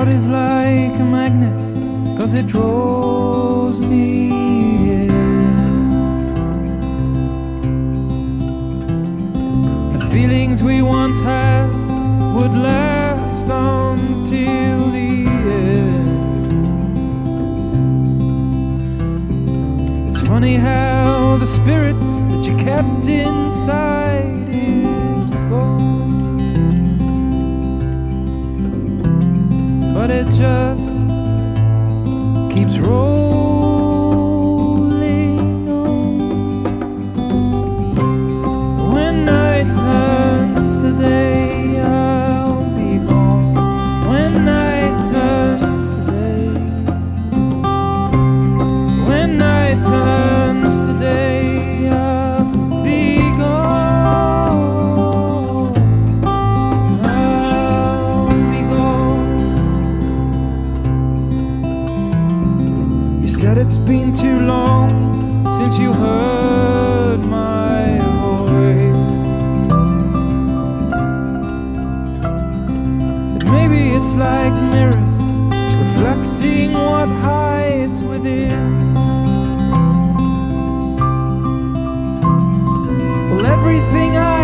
is like a magnet, 'cause it draws me in. The feelings we once had would last until the end. It's funny how the spirit that you kept inside is gone, but it just keeps rolling on. When night turns to day, I'll be gone. When night turns to day, when night turns to day, I'll be gone. I'll be gone. You said it's been too long since you heard my voice. But maybe it's like mirrors reflecting what hides within. Well, everything I